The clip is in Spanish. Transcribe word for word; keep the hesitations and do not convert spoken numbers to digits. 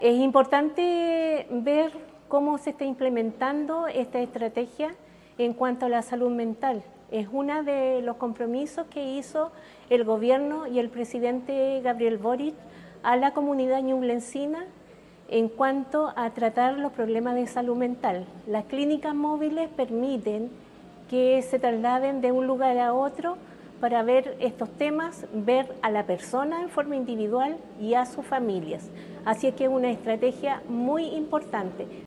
Es importante ver cómo se está implementando esta estrategia en cuanto a la salud mental. Es uno de los compromisos que hizo el gobierno y el presidente Gabriel Boric a la comunidad ñublencina en cuanto a tratar los problemas de salud mental. Las clínicas móviles permiten que se trasladen de un lugar a otro para ver estos temas, ver a la persona en forma individual y a sus familias. Así es que es una estrategia muy importante.